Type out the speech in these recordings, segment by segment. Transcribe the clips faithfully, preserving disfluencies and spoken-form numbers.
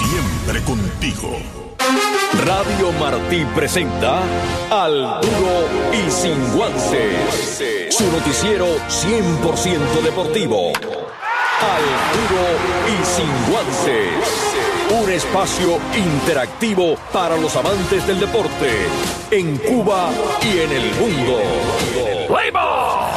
siempre contigo. Radio Martí presenta Al Duro y Sin Guantes, su noticiero cien por ciento deportivo. Al Duro y Sin Guantes, un espacio interactivo para los amantes del deporte en Cuba y en el mundo. ¡Fuego!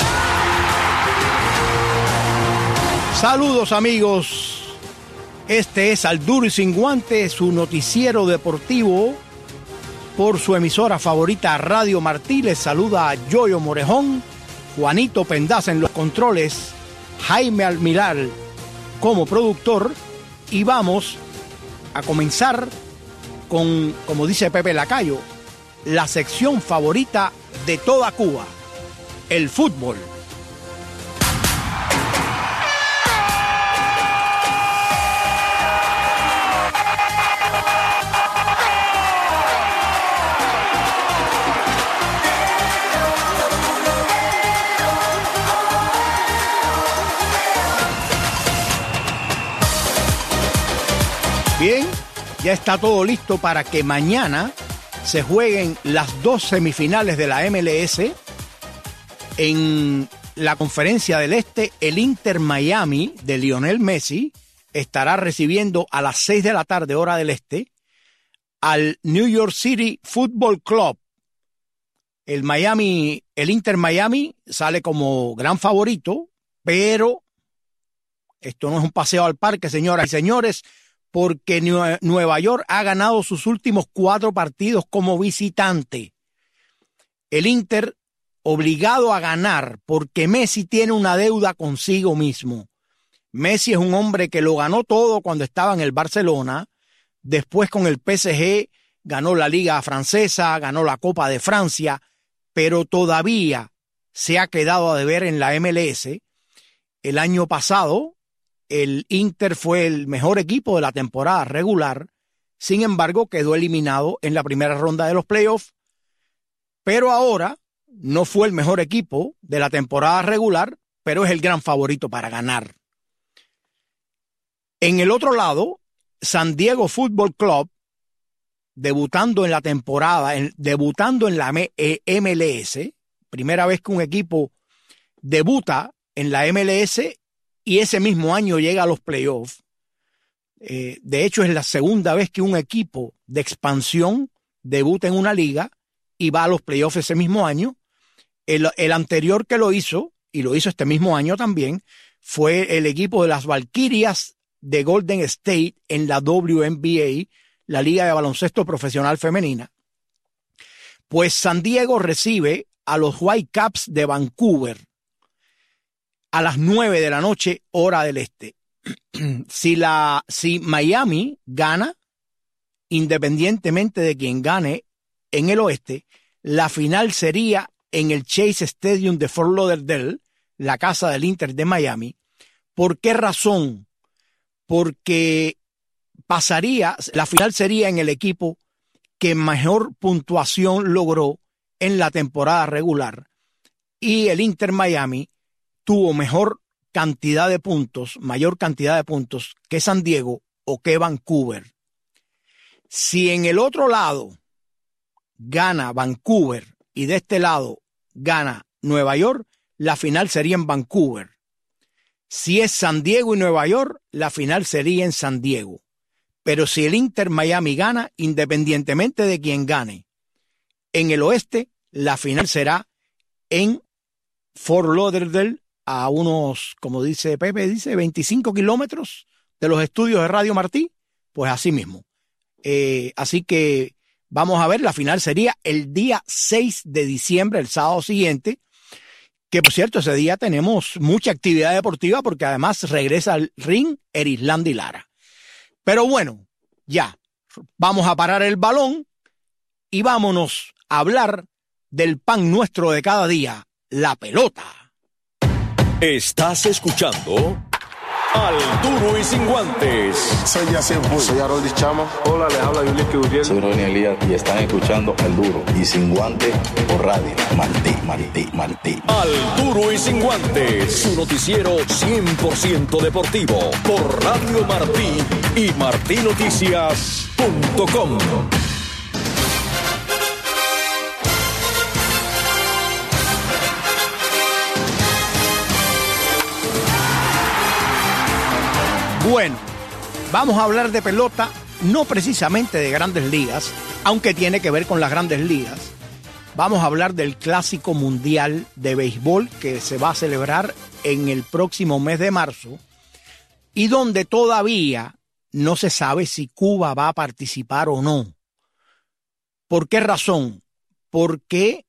Saludos, amigos. Este es Al Duro y Sin Guantes, su noticiero deportivo por su emisora favorita Radio Martí. Les saluda a Yoyo Morejón, Juanito Pendaza en los controles, Jaime Almiral como productor, y vamos a comenzar con, como dice Pepe Lacayo, la sección favorita de toda Cuba, el fútbol. Bien, ya está todo listo para que mañana se jueguen las dos semifinales de la M L S. En la Conferencia del Este, el Inter Miami de Lionel Messi estará recibiendo a las seis de la tarde, hora del Este, al New York City Football Club. El Miami, el Inter Miami sale como gran favorito, pero esto no es un paseo al parque, señoras y señores, porque Nueva York ha ganado sus últimos cuatro partidos como visitante. El Inter obligado a ganar porque Messi tiene una deuda consigo mismo. Messi es un hombre que lo ganó todo cuando estaba en el Barcelona, después con el P S G ganó la Liga Francesa, ganó la Copa de Francia, pero todavía se ha quedado a deber en la M L S. El año pasado el Inter fue el mejor equipo de la temporada regular, sin embargo quedó eliminado en la primera ronda de los playoffs, pero ahora no fue el mejor equipo de la temporada regular, pero es el gran favorito para ganar. En el otro lado, San Diego Football Club, debutando en la temporada, en, debutando en la M L S, primera vez que un equipo debuta en la M L S y ese mismo año llega a los playoffs. Eh, de hecho, es la segunda vez que un equipo de expansión debuta en una liga y va a los playoffs ese mismo año. El, el anterior que lo hizo, y lo hizo este mismo año también, fue el equipo de las Valquirias de Golden State en la W N B A, la Liga de Baloncesto Profesional Femenina. Pues San Diego recibe a los Whitecaps de Vancouver a las nueve de la noche, hora del Este. Si, la, si Miami gana, independientemente de quien gane en el oeste, la final sería en el Chase Stadium de Fort Lauderdale, la casa del Inter de Miami. ¿Por qué razón? Porque pasaría, la final sería en el equipo que mejor puntuación logró en la temporada regular, y el Inter Miami tuvo mejor cantidad de puntos, mayor cantidad de puntos que San Diego o que Vancouver. Si en el otro lado gana Vancouver y de este lado gana Nueva York, la final sería en Vancouver. Si es San Diego y Nueva York, la final sería en San Diego. Pero si el Inter Miami gana, independientemente de quien gane, en el oeste, la final será en Fort Lauderdale, a unos, como dice Pepe, dice veinticinco kilómetros de los estudios de Radio Martí, pues así mismo. Eh, así que vamos a ver, la final sería el día seis de diciembre, el sábado siguiente, que por cierto ese día tenemos mucha actividad deportiva porque además regresa al ring Erislandy Lara. Pero bueno, ya, vamos a parar el balón y vámonos a hablar del pan nuestro de cada día, la pelota. Estás escuchando Al Duro y Sin Guantes. Soy Yacine Puig. Soy Harold Chamo. Hola, les habla Yulín Gutiérrez. Soy Ronnie Elías y están escuchando Al Duro y Sin Guantes por Radio Martí, Martí, Martí. Al Duro y Sin Guantes, su noticiero cien por ciento deportivo por Radio Martí y martí noticias punto com. Bueno, vamos a hablar de pelota, no precisamente de Grandes Ligas, aunque tiene que ver con las Grandes Ligas. Vamos a hablar del Clásico Mundial de Béisbol que se va a celebrar en el próximo mes de marzo y donde todavía no se sabe si Cuba va a participar o no. ¿Por qué razón? Porque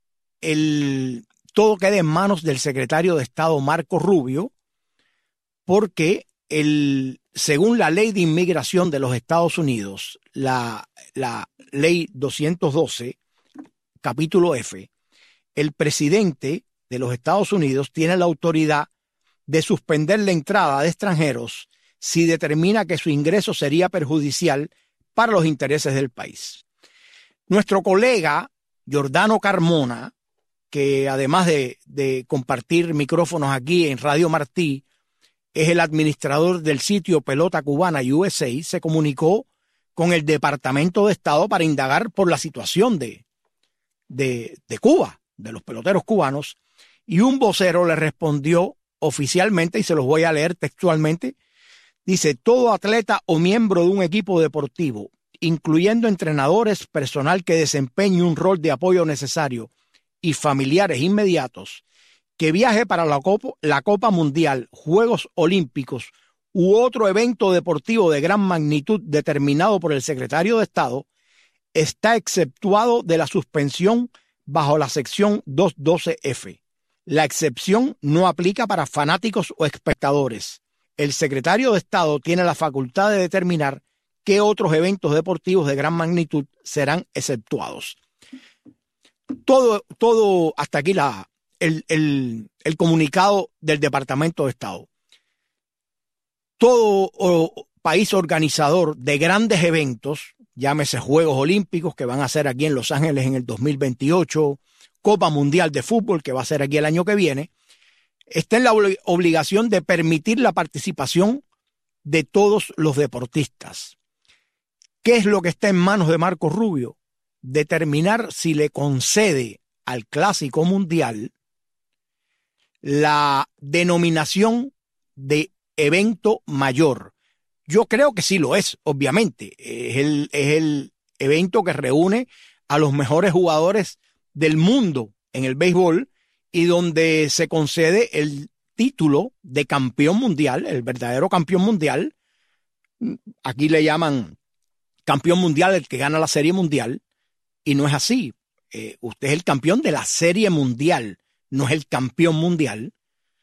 el, todo queda en manos del secretario de Estado Marco Rubio, porque el, según la ley de inmigración de los Estados Unidos, la, la ley doscientos doce, capítulo F, el presidente de los Estados Unidos tiene la autoridad de suspender la entrada de extranjeros si determina que su ingreso sería perjudicial para los intereses del país. Nuestro colega Giordano Carmona, que además de, de compartir micrófonos aquí en Radio Martí, es el administrador del sitio Pelota Cubana U S A, se comunicó con el Departamento de Estado para indagar por la situación de, de, de Cuba, de los peloteros cubanos, y un vocero le respondió oficialmente, y se los voy a leer textualmente, dice: todo atleta o miembro de un equipo deportivo, incluyendo entrenadores, personal que desempeñe un rol de apoyo necesario y familiares inmediatos, que viaje para la Copa, la Copa Mundial, Juegos Olímpicos u otro evento deportivo de gran magnitud determinado por el secretario de Estado, está exceptuado de la suspensión bajo la sección doscientos doce F. La excepción no aplica para fanáticos o espectadores. El secretario de Estado tiene la facultad de determinar qué otros eventos deportivos de gran magnitud serán exceptuados. Todo, todo hasta aquí la El, el, el comunicado del Departamento de Estado. Todo o, país organizador de grandes eventos, llámese Juegos Olímpicos que van a ser aquí en Los Ángeles en el dos mil veintiocho, Copa Mundial de Fútbol que va a ser aquí el año que viene, está en la obligación de permitir la participación de todos los deportistas. ¿Qué es lo que está en manos de Marco Rubio? Determinar si le concede al Clásico Mundial la denominación de evento mayor. Yo creo que sí lo es, obviamente. Es el, es el evento que reúne a los mejores jugadores del mundo en el béisbol y donde se concede el título de campeón mundial, el verdadero campeón mundial. Aquí le llaman campeón mundial el que gana la Serie Mundial y no es así. Eh, usted es el campeón de la Serie Mundial, no es el campeón mundial.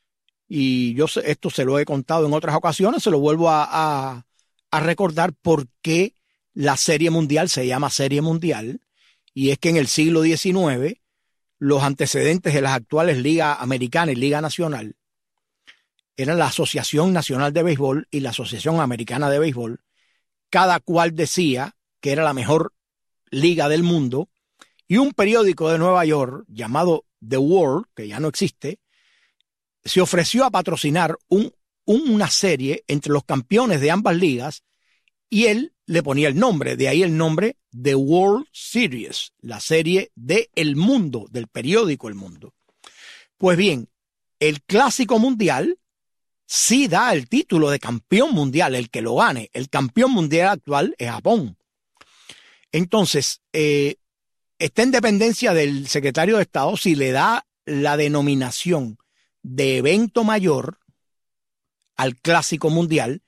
Y yo esto se lo he contado en otras ocasiones, se lo vuelvo a, a, a recordar por qué la Serie Mundial se llama Serie Mundial. Y es que en el siglo diecinueve, los antecedentes de las actuales Liga Americana y Liga Nacional eran la Asociación Nacional de Béisbol y la Asociación Americana de Béisbol. Cada cual decía que era la mejor liga del mundo. Y un periódico de Nueva York llamado The World, que ya no existe, se ofreció a patrocinar un, una serie entre los campeones de ambas ligas y él le ponía el nombre, de ahí el nombre The World Series, la serie de El Mundo, del periódico El Mundo. Pues bien, el Clásico Mundial sí da el título de campeón mundial, el que lo gane. El campeón mundial actual es Japón. Entonces, eh, está en dependencia del secretario de Estado si le da la denominación de evento mayor al Clásico Mundial.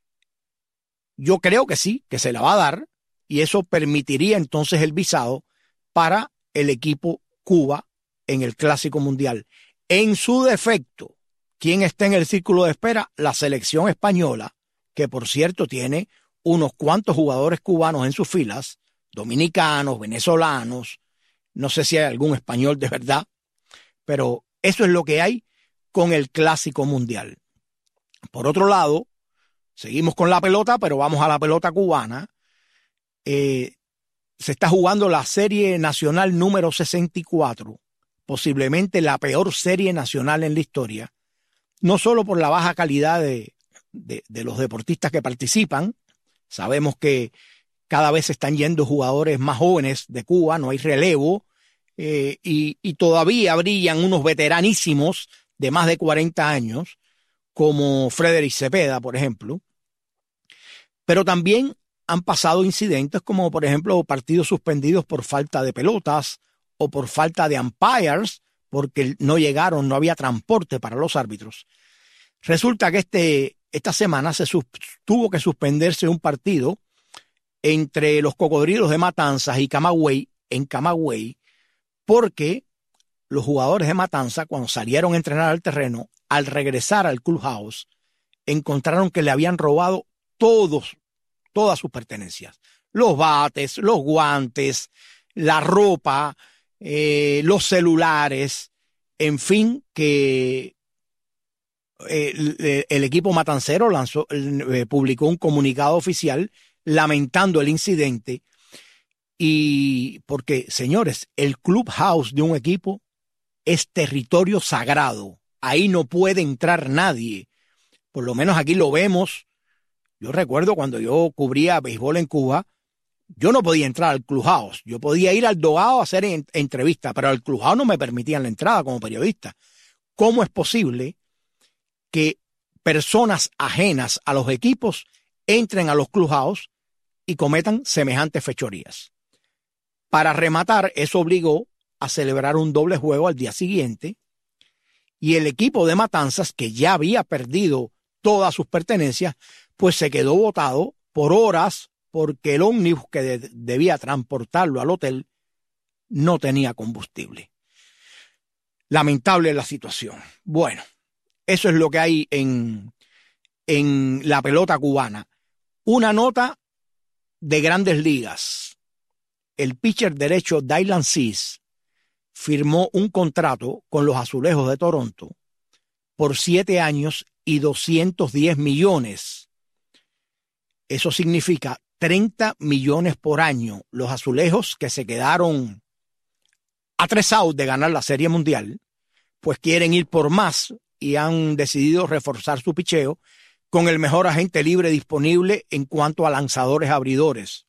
Yo creo que sí, que se la va a dar, y eso permitiría entonces el visado para el equipo Cuba en el Clásico Mundial. En su defecto, ¿quién está en el círculo de espera? La selección española, que por cierto tiene unos cuantos jugadores cubanos en sus filas, dominicanos, venezolanos, no sé si hay algún español de verdad, pero eso es lo que hay con el Clásico Mundial. Por otro lado, seguimos con la pelota, pero vamos a la pelota cubana. Eh, se está jugando la Serie Nacional número sesenta y cuatro, posiblemente la peor serie nacional en la historia, no solo por la baja calidad de, de, de los deportistas que participan. Sabemos que cada vez están yendo jugadores más jóvenes de Cuba, no hay relevo, eh, y, y todavía brillan unos veteranísimos de más de cuarenta años, como Frederick Cepeda, por ejemplo. Pero también han pasado incidentes como, por ejemplo, partidos suspendidos por falta de pelotas o por falta de umpires, porque no llegaron, no había transporte para los árbitros. Resulta que este, esta semana se sus, tuvo que suspenderse un partido entre los Cocodrilos de Matanzas y Camagüey, en Camagüey, porque los jugadores de Matanzas, cuando salieron a entrenar al terreno, al regresar al clubhouse, encontraron que le habían robado todos, todas sus pertenencias. Los bates, los guantes, la ropa, eh, los celulares, en fin, que eh, el equipo matancero lanzó, eh, publicó un comunicado oficial lamentando el incidente. Y porque, señores, el clubhouse de un equipo es territorio sagrado. Ahí no puede entrar nadie. Por lo menos aquí lo vemos. Yo recuerdo cuando yo cubría béisbol en Cuba, yo no podía entrar al clubhouse. Yo podía ir al dogado a hacer en, entrevistas, pero al clubhouse no me permitían la entrada como periodista. ¿Cómo es posible que personas ajenas a los equipos entren a los clubhouse y cometan semejantes fechorías? Para rematar, eso obligó a celebrar un doble juego al día siguiente, y el equipo de Matanzas, que ya había perdido todas sus pertenencias, pues se quedó botado por horas porque el ómnibus que de- debía transportarlo al hotel no tenía combustible. Lamentable la situación. Bueno, eso es lo que hay en, en la pelota cubana. Una nota de Grandes Ligas. El pitcher derecho Dylan Cease firmó un contrato con los Azulejos de Toronto por siete años y doscientos diez millones. Eso significa treinta millones por año. Los Azulejos, que se quedaron a tres outs de ganar la Serie Mundial, pues quieren ir por más y han decidido reforzar su picheo con el mejor agente libre disponible en cuanto a lanzadores abridores.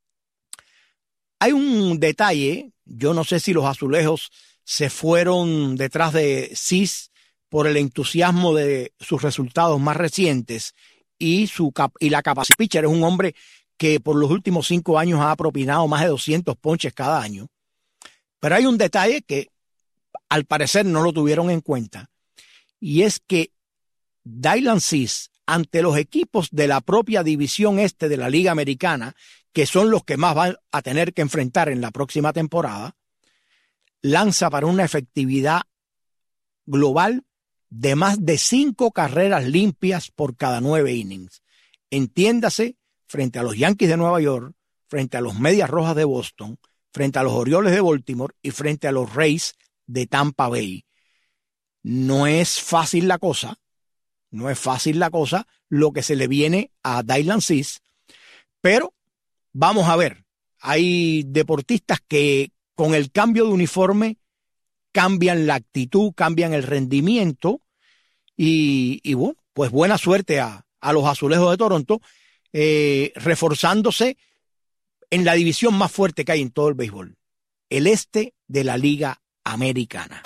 Hay un detalle, yo no sé si los Azulejos se fueron detrás de Cease por el entusiasmo de sus resultados más recientes y, su cap y la capacidad. Pitcher es un hombre que por los últimos cinco años ha propinado más de doscientos ponches cada año. Pero hay un detalle que al parecer no lo tuvieron en cuenta, y es que Dylan Cease, ante los equipos de la propia división este de la Liga Americana, que son los que más van a tener que enfrentar en la próxima temporada, lanza para una efectividad global de más de cinco carreras limpias por cada nueve innings. Entiéndase, frente a los Yankees de Nueva York, frente a los Medias Rojas de Boston, frente a los Orioles de Baltimore y frente a los Rays de Tampa Bay. No es fácil la cosa, no es fácil la cosa lo que se le viene a Dylan Cease, pero vamos a ver, hay deportistas que con el cambio de uniforme cambian la actitud, cambian el rendimiento y, y bueno, pues buena suerte a, a los Azulejos de Toronto, eh, reforzándose en la división más fuerte que hay en todo el béisbol, el este de la Liga Americana.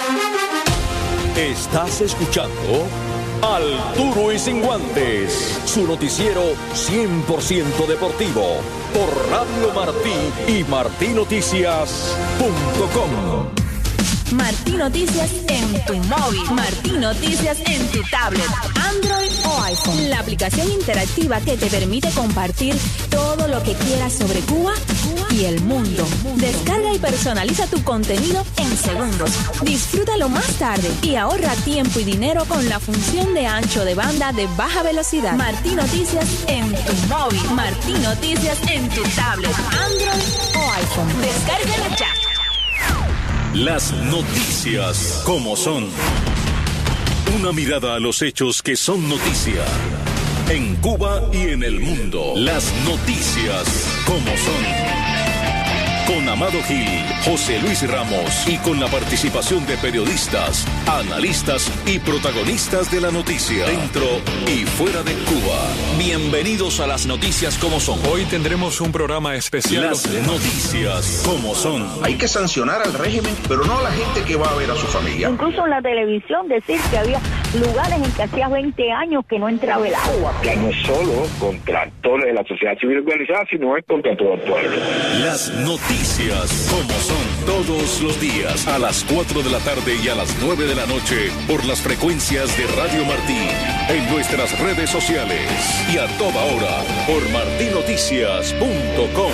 Estás escuchando Al Duro y Sin Guantes, su noticiero cien por ciento deportivo, por Radio Martí y martí noticias punto com. Martí Noticias en tu móvil, Martí Noticias en tu tablet, Android o iPhone. La aplicación interactiva que te permite compartir todo lo que quieras sobre Cuba y el mundo. Descarga y personaliza tu contenido en segundos. Disfrútalo más tarde y ahorra tiempo y dinero con la función de ancho de banda de baja velocidad. Martí Noticias en tu móvil, Martí Noticias en tu tablet, Android o iPhone. Descárgala ya. Las noticias como son. Una mirada a los hechos que son noticia. En Cuba y en el mundo. Las noticias como son. Con Amado Gil, José Luis Ramos y con la participación de periodistas, analistas y protagonistas de la noticia, dentro y fuera de Cuba. Bienvenidos a las noticias como son. Hoy tendremos un programa especial. Las noticias como son. Hay que sancionar al régimen, pero no a la gente que va a ver a su familia. Incluso en la televisión decir que había lugares en que hacía veinte años que no entraba el agua. Ya no es solo contra actores de la sociedad civil organizada, sino es contra todo el pueblo. Las noticias como son, todos los días a las cuatro de la tarde y a las nueve de la noche por las frecuencias de Radio Martí, en nuestras redes sociales y a toda hora por martí noticias punto com.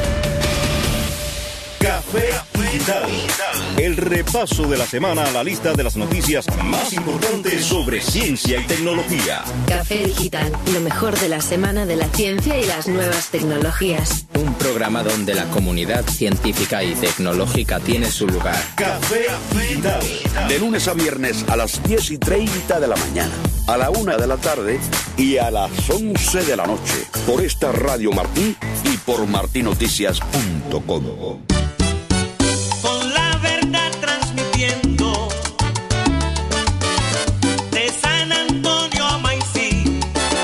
Café Digital. El repaso de la semana a la lista de las noticias más importantes sobre ciencia y tecnología. Café Digital, lo mejor de la semana de la ciencia y las nuevas tecnologías. Un programa donde la comunidad científica y tecnológica tiene su lugar. Café Digital. De lunes a viernes a las diez y treinta de la mañana, a la una de la tarde y a las once de la noche. Por esta Radio Martí y por martí noticias punto com. Con la verdad transmitiendo de San Antonio a Maicí.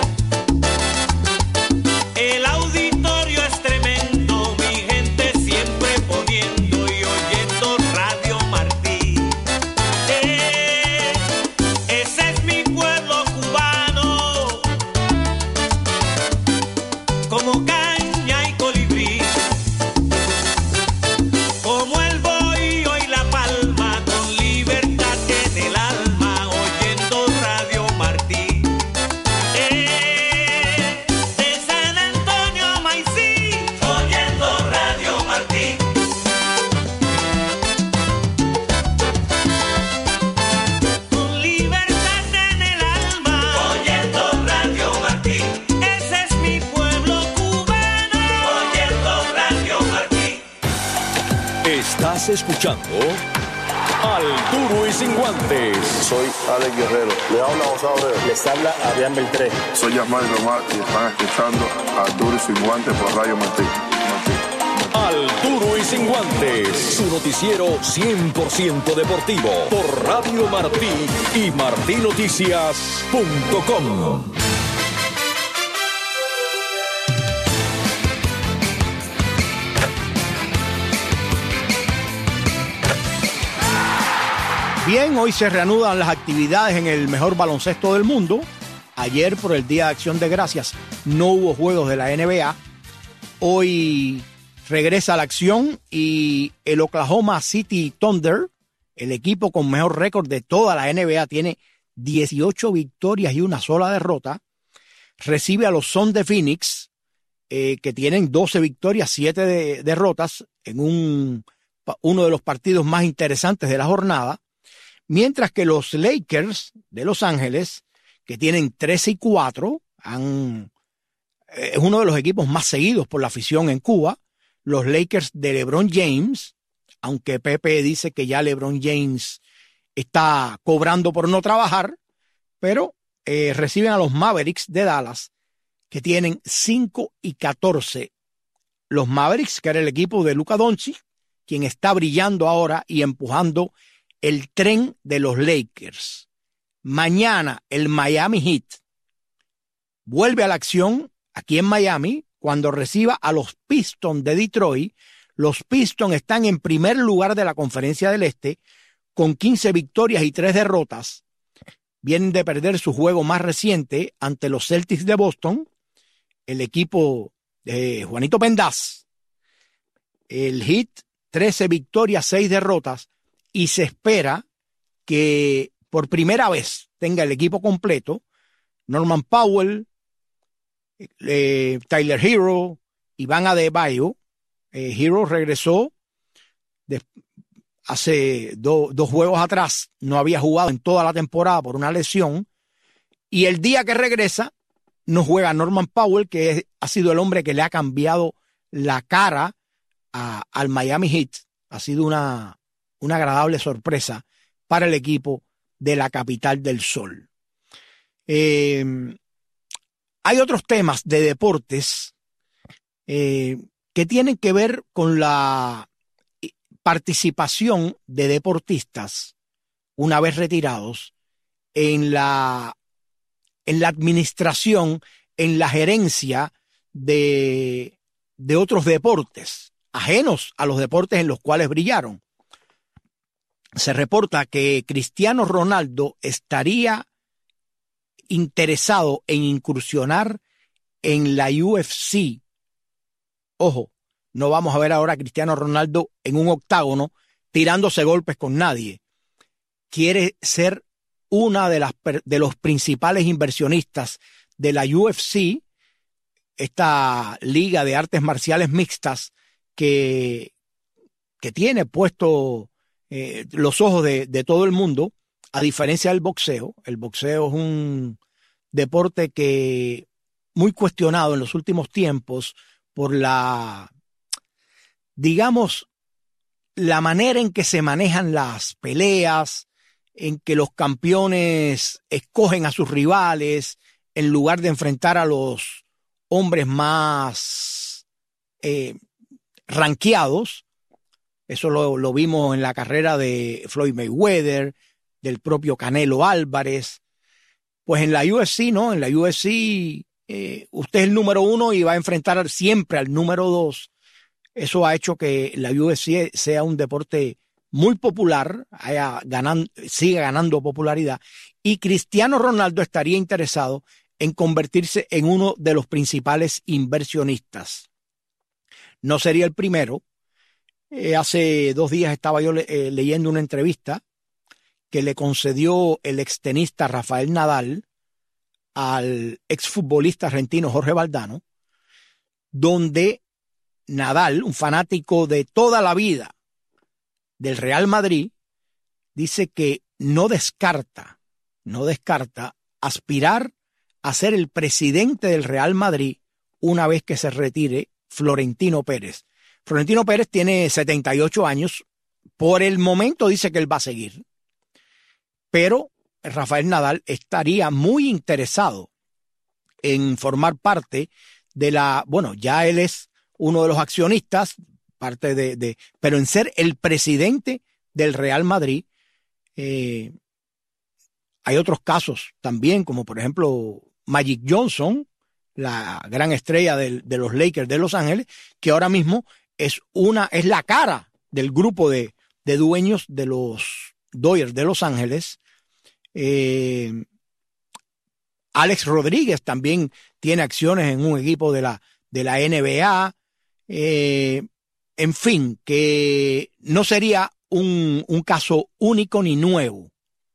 El auditorio es tremendo, mi gente siempre poniendo y oyendo Radio Martí. Eh, ese es mi pueblo cubano, como caña y colibrí. Como el bohío y la palma, con libertad en el alma, oyendo Radio Martí. Eh, de San Antonio a Maicí, oyendo Radio Martí. Con libertad en el alma, oyendo Radio Martí. Ese es mi pueblo cubano, oyendo Radio Martí. Estás escuchando Al Duro y Sin Guantes. Soy Alex Guerrero. Le habla José Abreu. Les habla Adrián Beltré. Soy Yasmán Román y están escuchando Al Duro y Sin Guantes por Radio Martí. Al Duro y Sin Guantes, su noticiero cien por ciento deportivo por Radio Martí y martí noticias punto com. Bien, hoy se reanudan las actividades en el mejor baloncesto del mundo. Ayer, por el Día de Acción de Gracias, no hubo juegos de la N B A. Hoy regresa a la acción y el Oklahoma City Thunder, el equipo con mejor récord de toda la N B A, tiene dieciocho victorias y una sola derrota. Recibe a los Suns de Phoenix, eh, que tienen doce victorias, siete de, derrotas, en un, uno de los partidos más interesantes de la jornada. Mientras que los Lakers de Los Ángeles, que tienen trece y cuatro, han, es uno de los equipos más seguidos por la afición en Cuba. Los Lakers de LeBron James, aunque Pepe dice que ya LeBron James está cobrando por no trabajar, pero eh, reciben a los Mavericks de Dallas, que tienen cinco y catorce. Los Mavericks, que era el equipo de Luka Doncic, quien está brillando ahora y empujando el tren de los Lakers. Mañana el Miami Heat vuelve a la acción aquí en Miami cuando reciba a los Pistons de Detroit. Los Pistons están en primer lugar de la Conferencia del Este con quince victorias y tres derrotas. Vienen de perder su juego más reciente ante los Celtics de Boston, el equipo de Juanito Pendaz. El Heat, trece victorias, seis derrotas. Y se espera que por primera vez tenga el equipo completo Norman Powell, eh, Tyler Hero, Iván Adebayo. Eh, Hero regresó de, hace do, dos juegos atrás, no había jugado en toda la temporada por una lesión. Y el día que regresa, no juega Norman Powell, que es, ha sido el hombre que le ha cambiado la cara a, al Miami Heat. Ha sido una... una agradable sorpresa para el equipo de la capital del sol. Eh, hay otros temas de deportes eh, que tienen que ver con la participación de deportistas una vez retirados en la, en la administración, en la gerencia de, de otros deportes, ajenos a los deportes en los cuales brillaron. Se reporta que Cristiano Ronaldo estaría interesado en incursionar en la U F C. Ojo, no vamos a ver ahora a Cristiano Ronaldo en un octágono tirándose golpes con nadie. Quiere ser una de las de los principales inversionistas de la U F C, esta liga de artes marciales mixtas que, que tiene puesto eh, los ojos de, de todo el mundo, a diferencia del boxeo. El boxeo es un deporte que muy cuestionado en los últimos tiempos por la, digamos, la manera en que se manejan las peleas, en que los campeones escogen a sus rivales en lugar de enfrentar a los hombres más eh, ranqueados. Eso lo, lo vimos en la carrera de Floyd Mayweather, del propio Canelo Álvarez. Pues en la U F C, ¿no? En la U F C eh, usted es el número uno y va a enfrentar siempre al número dos. Eso ha hecho que la U F C sea un deporte muy popular, haya ganan, siga ganando popularidad, y Cristiano Ronaldo estaría interesado en convertirse en uno de los principales inversionistas. No sería el primero. Eh, hace dos días estaba yo eh, leyendo una entrevista que le concedió el extenista Rafael Nadal al exfutbolista argentino Jorge Valdano, donde Nadal, un fanático de toda la vida del Real Madrid, dice que no descarta, no descarta aspirar a ser el presidente del Real Madrid una vez que se retire Florentino Pérez. Florentino Pérez tiene setenta y ocho años, por el momento dice que él va a seguir, pero Rafael Nadal estaría muy interesado en formar parte de la, bueno, ya él es uno de los accionistas, parte de, de pero en ser el presidente del Real Madrid. Eh, hay otros casos también, como por ejemplo Magic Johnson, la gran estrella del, de los Lakers de Los Ángeles, que ahora mismo es una, es la cara del grupo de, de dueños de los Dodgers de Los Ángeles. Eh, Alex Rodríguez también tiene acciones en un equipo de la, de la N B A. Eh, en fin, que no sería un, un caso único ni nuevo.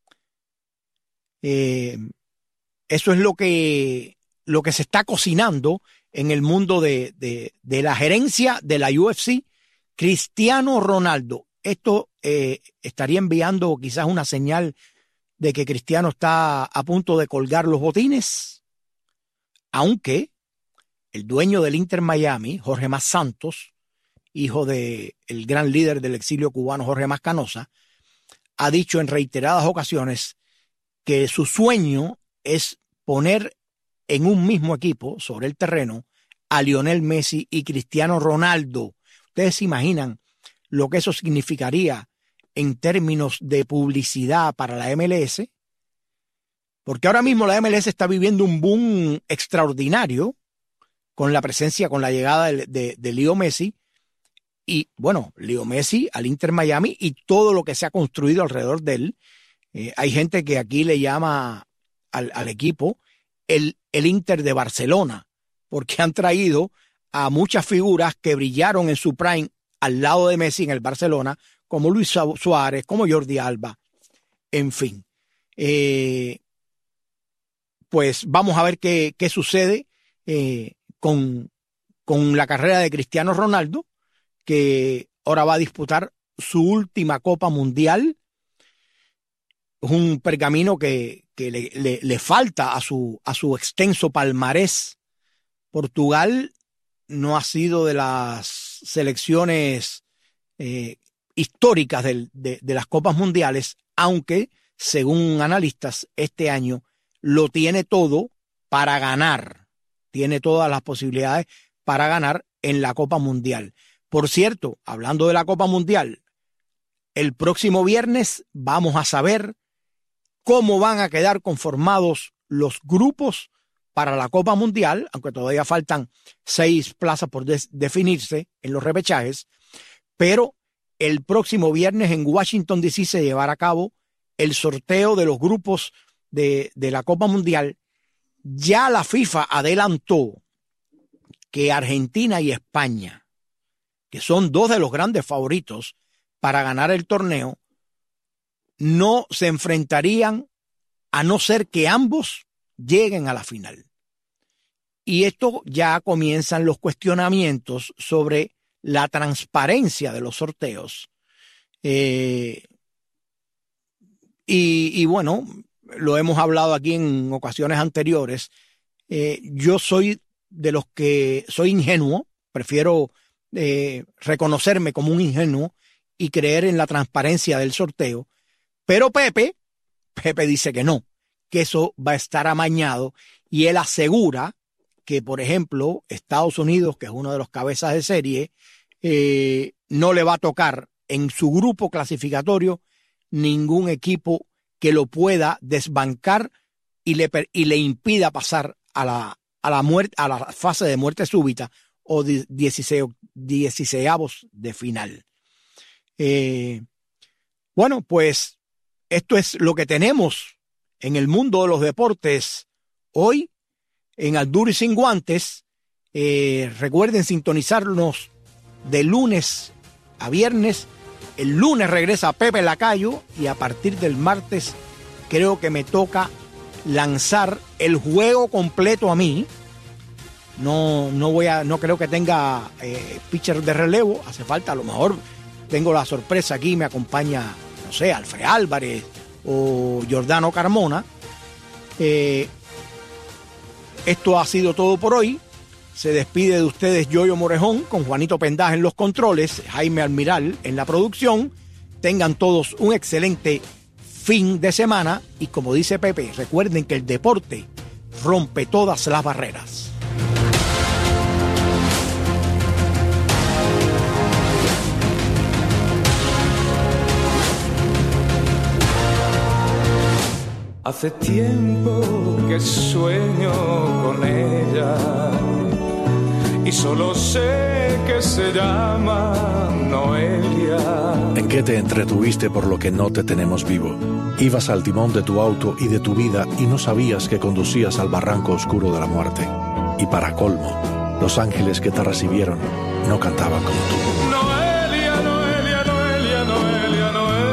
Eh, eso es lo que, lo que se está cocinando en el mundo de, de, de la gerencia de la U F C. Cristiano Ronaldo. Esto eh, estaría enviando quizás una señal de que Cristiano está a punto de colgar los botines, aunque el dueño del Inter Miami, Jorge Mas Santos, hijo del gran líder del exilio cubano Jorge Mas Canosa, ha dicho en reiteradas ocasiones que su sueño es poner en un mismo equipo sobre el terreno a Lionel Messi y Cristiano Ronaldo. Ustedes se imaginan lo que eso significaría en términos de publicidad para la M L S, porque ahora mismo la M L S está viviendo un boom extraordinario con la presencia, con la llegada de, de, de Leo Messi, y bueno, Leo Messi al Inter Miami y todo lo que se ha construido alrededor de él. Eh, hay gente que aquí le llama al, al equipo el, el Inter de Barcelona, porque han traído a muchas figuras que brillaron en su prime al lado de Messi en el Barcelona, como Luis Suárez, como Jordi Alba, en fin. Eh, pues vamos a ver qué, qué sucede eh, con, con la carrera de Cristiano Ronaldo, que ahora va a disputar su última Copa Mundial. Es un pergamino que, que le, le, le falta a su, a su extenso palmarés. Portugal no ha sido de las selecciones eh, históricas del, de, de las Copas Mundiales, aunque según analistas, este año lo tiene todo para ganar. Tiene todas las posibilidades para ganar en la Copa Mundial. Por cierto, hablando de la Copa Mundial, el próximo viernes vamos a saber cómo van a quedar conformados los grupos para la Copa Mundial, aunque todavía faltan seis plazas por des- definirse en los repechajes, pero el próximo viernes en Washington, D C se llevará a cabo el sorteo de los grupos de, de la Copa Mundial. Ya la FIFA adelantó que Argentina y España, que son dos de los grandes favoritos para ganar el torneo, no se enfrentarían a no ser que ambos lleguen a la final. Y esto ya comienzan los cuestionamientos sobre la transparencia de los sorteos. Eh, y, y bueno, lo hemos hablado aquí en ocasiones anteriores. Eh, yo soy de los que soy ingenuo, prefiero eh, reconocerme como un ingenuo y creer en la transparencia del sorteo. Pero Pepe, Pepe dice que no, que eso va a estar amañado, y él asegura que, por ejemplo, Estados Unidos, que es uno de los cabezas de serie, eh, no le va a tocar en su grupo clasificatorio ningún equipo que lo pueda desbancar y le, y le impida pasar a la, a la muerte, a la fase de muerte súbita o dieciseavos de final. Eh, bueno, pues esto es lo que tenemos en el mundo de los deportes hoy en Al Duro y Sin Guantes. Eh, recuerden sintonizarnos de lunes a viernes. El lunes regresa Pepe Lacayo y a partir del martes creo que me toca lanzar el juego completo a mí. No, no voy a, no creo que tenga eh, pitcher de relevo. Hace falta, a lo mejor tengo la sorpresa aquí, me acompaña, no sé, Alfred Álvarez o Giordano Carmona. Eh, esto ha sido todo por hoy. Se despide de ustedes Yoyo Morejón con Juanito Pendaje en los controles, Jaime Almiral en la producción. Tengan todos un excelente fin de semana y, como dice Pepe, recuerden que el deporte rompe todas las barreras. Hace tiempo que sueño con ella y solo sé que se llama Noelia. ¿En qué te entretuviste por lo que no te tenemos vivo? Ibas al timón de tu auto y de tu vida y no sabías que conducías al barranco oscuro de la muerte. Y para colmo, los ángeles que te recibieron no cantaban como tú. Noelia, Noelia, Noelia, Noelia,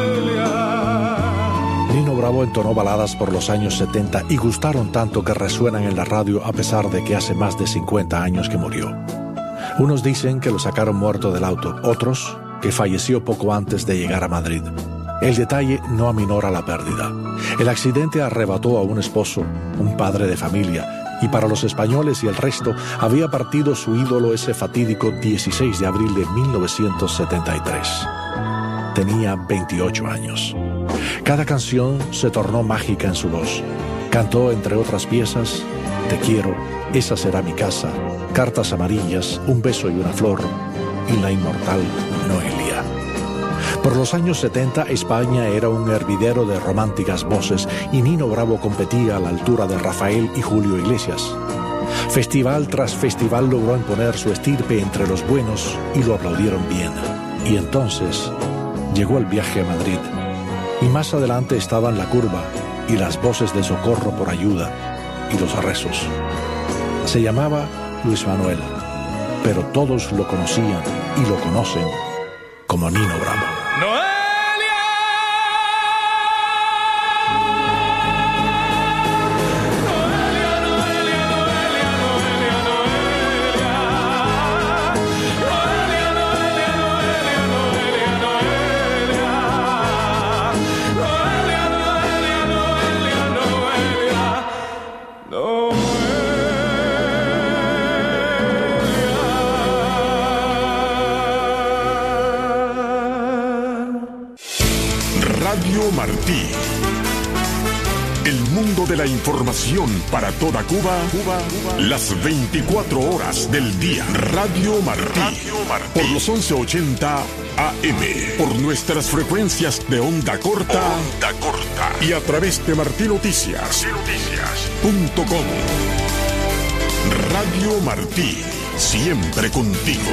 Noelia. Nino Bravo entonó baladas por los años setenta y gustaron tanto que resuenan en la radio a pesar de que hace más de cincuenta años que murió. Unos dicen que lo sacaron muerto del auto, otros que falleció poco antes de llegar a Madrid. El detalle no aminora la pérdida. El accidente arrebató a un esposo, un padre de familia, y para los españoles y el resto había partido su ídolo ese fatídico dieciséis de abril de mil novecientos setenta y tres. Tenía veintiocho años. Cada canción se tornó mágica en su voz. Cantó, entre otras piezas, Te quiero, esa será mi casa, Cartas amarillas, Un beso y una flor, y la inmortal Noelia. Por los años setenta, España era un hervidero de románticas voces y Nino Bravo competía a la altura de Rafael y Julio Iglesias. Festival tras festival logró imponer su estirpe entre los buenos y lo aplaudieron bien. Y entonces llegó el viaje a Madrid. Y más adelante estaban La Curva y las voces de socorro por ayuda y los rezos. Se llamaba Luis Manuel, pero todos lo conocían y lo conocen como Nino Bravo. Radio Martí, El mundo de la información para toda Cuba, Cuba, Cuba. Las veinticuatro horas del día. Radio Martí. Radio Martí. Por los once ochenta A M. Por nuestras frecuencias de onda corta. Onda corta. Y a través de Martí Noticias. Noticias. Punto com. Radio Martí. Siempre contigo.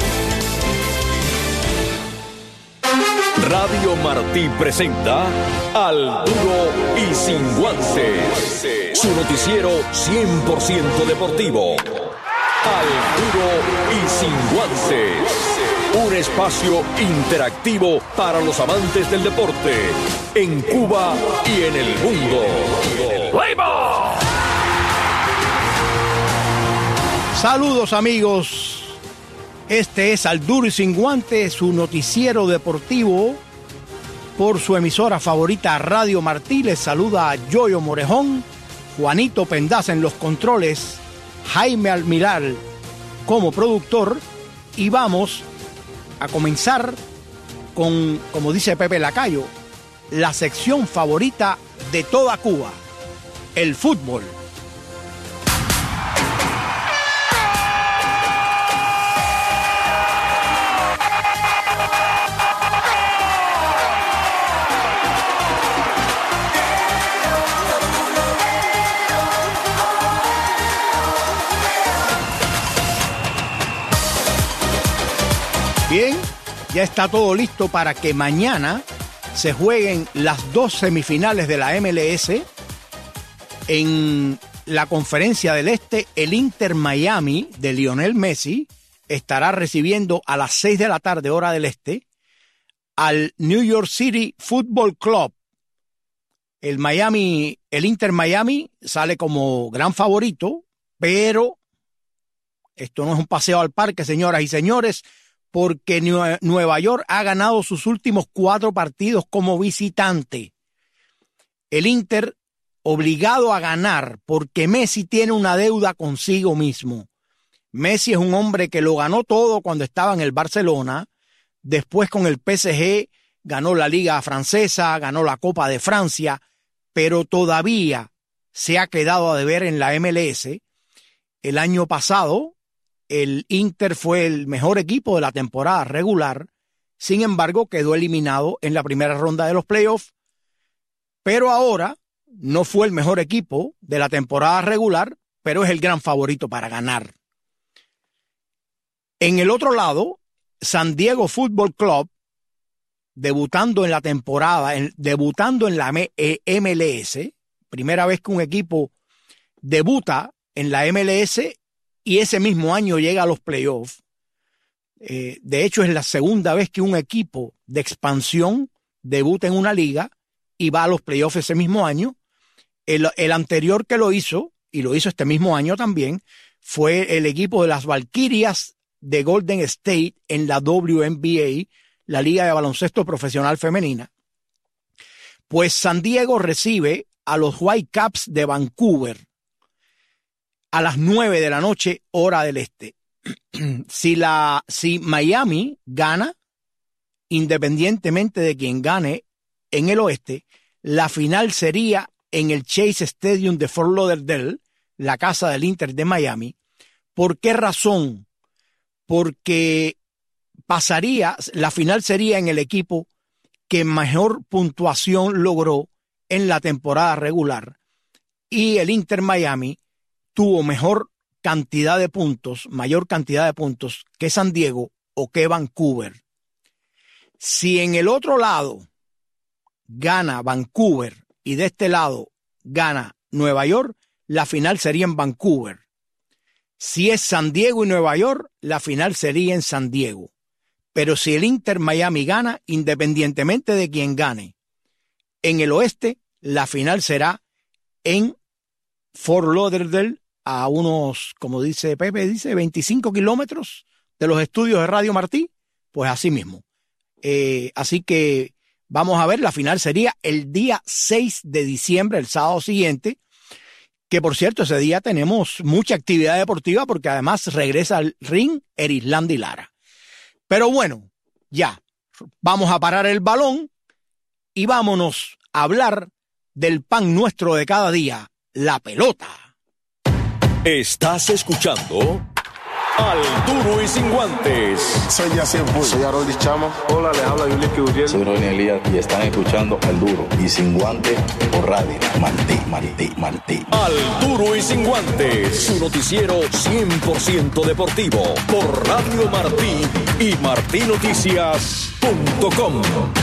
Radio Martí presenta Al Duro y Sin Guantes, su noticiero cien por ciento deportivo. Al Duro y Sin Guantes, un espacio interactivo para los amantes del deporte en Cuba y en el mundo. Saludos, amigos. Este es Al Duro y Sin Guantes, su noticiero deportivo por su emisora favorita Radio Martí. Les saluda a Yoyo Morejón, Juanito Pendaza en los controles, Jaime Almiral como productor, y vamos a comenzar con, como dice Pepe Lacayo, la sección favorita de toda Cuba, el fútbol. Bien, ya está todo listo para que mañana se jueguen las dos semifinales de la M L S. En la Conferencia del Este, el Inter Miami de Lionel Messi estará recibiendo a las seis de la tarde, hora del Este, al New York City Football Club. El Miami, el Inter Miami sale como gran favorito, pero esto no es un paseo al parque, señoras y señores, porque Nueva York ha ganado sus últimos cuatro partidos como visitante. El Inter obligado a ganar porque Messi tiene una deuda consigo mismo. Messi es un hombre que lo ganó todo cuando estaba en el Barcelona, después con el P S G ganó la Liga Francesa, ganó la Copa de Francia, pero todavía se ha quedado a deber en la M L S. El año pasado el Inter fue el mejor equipo de la temporada regular, sin embargo quedó eliminado en la primera ronda de los playoffs, pero ahora no fue el mejor equipo de la temporada regular, pero es el gran favorito para ganar. En el otro lado, San Diego Football Club, debutando en la temporada, en, debutando en la M L S, primera vez que un equipo debuta en la M L S y ese mismo año llega a los playoffs. Eh, de hecho, es la segunda vez que un equipo de expansión debuta en una liga y va a los playoffs ese mismo año. El, el anterior que lo hizo, y lo hizo este mismo año también, fue el equipo de las Valquirias de Golden State en la W N B A, la Liga de Baloncesto Profesional Femenina. Pues San Diego recibe a los Whitecaps de Vancouver a las nueve de la noche, hora del Este. Si, la, si Miami gana, independientemente de quien gane en el oeste, la final sería en el Chase Stadium de Fort Lauderdale, la casa del Inter de Miami. ¿Por qué razón? Porque pasaría, la final sería en el equipo que mejor puntuación logró en la temporada regular, y el Inter Miami tuvo mejor cantidad de puntos, mayor cantidad de puntos que San Diego o que Vancouver. Si en el otro lado gana Vancouver y de este lado gana Nueva York, la final sería en Vancouver. Si es San Diego y Nueva York, la final sería en San Diego. Pero si el Inter Miami gana, independientemente de quién gane, en el oeste, la final será en Fort Lauderdale, a unos, como dice Pepe, dice veinticinco kilómetros de los estudios de Radio Martí, pues así mismo. Eh, así que vamos a ver, la final sería el día seis de diciembre, el sábado siguiente, que por cierto ese día tenemos mucha actividad deportiva porque además regresa al ring Erislandy Lara. Pero bueno, ya, vamos a parar el balón y vámonos a hablar del pan nuestro de cada día, la pelota. Estás escuchando Al Duro y Sin Guantes. Soy Yacir Bull. Soy Harold Chamo. Hola, les habla Yuliki Uriel. Soy Ronnie Elías y están escuchando Al Duro y Sin Guantes por Radio Martí, Martí, Martí. Al Duro y Sin Guantes, su noticiero cien por ciento deportivo por Radio Martí y martí noticias punto com.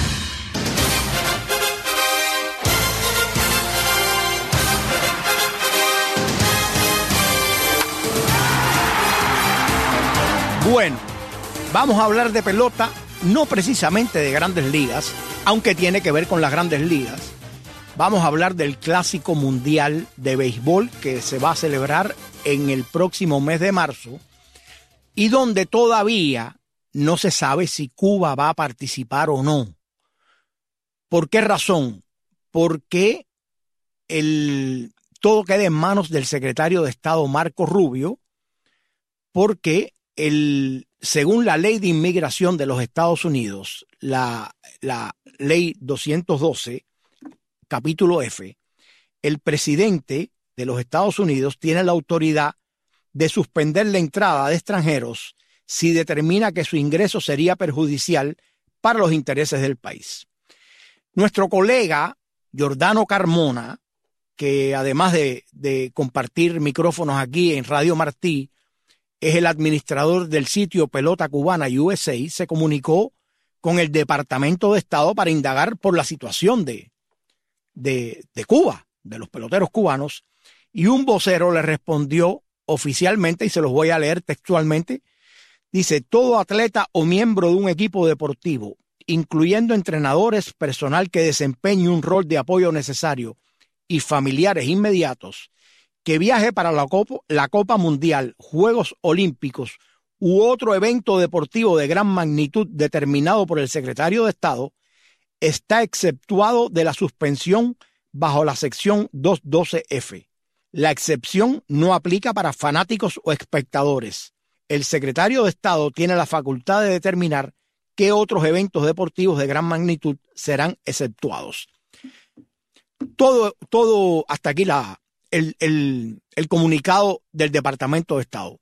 Bueno, vamos a hablar de pelota, no precisamente de Grandes Ligas, aunque tiene que ver con las Grandes Ligas. Vamos a hablar del Clásico Mundial de Béisbol que se va a celebrar en el próximo mes de marzo y donde todavía no se sabe si Cuba va a participar o no. ¿Por qué razón? Porque el, todo queda en manos del secretario de Estado Marco Rubio, porque El, según la ley de inmigración de los Estados Unidos, la, la ley doscientos doce, capítulo F, el presidente de los Estados Unidos tiene la autoridad de suspender la entrada de extranjeros si determina que su ingreso sería perjudicial para los intereses del país. Nuestro colega Giordano Carmona, que además de, de compartir micrófonos aquí en Radio Martí, es el administrador del sitio Pelota Cubana U S A, se comunicó con el Departamento de Estado para indagar por la situación de, de, de Cuba, de los peloteros cubanos, y un vocero le respondió oficialmente, y se los voy a leer textualmente, dice: todo atleta o miembro de un equipo deportivo, incluyendo entrenadores, personal que desempeñe un rol de apoyo necesario y familiares inmediatos, que viaje para la Copa, la Copa Mundial, Juegos Olímpicos u otro evento deportivo de gran magnitud determinado por el secretario de Estado, está exceptuado de la suspensión bajo la sección doscientos doce F. La excepción no aplica para fanáticos o espectadores. El secretario de Estado tiene la facultad de determinar qué otros eventos deportivos de gran magnitud serán exceptuados. Todo, todo hasta aquí la... El, el, el comunicado del Departamento de Estado.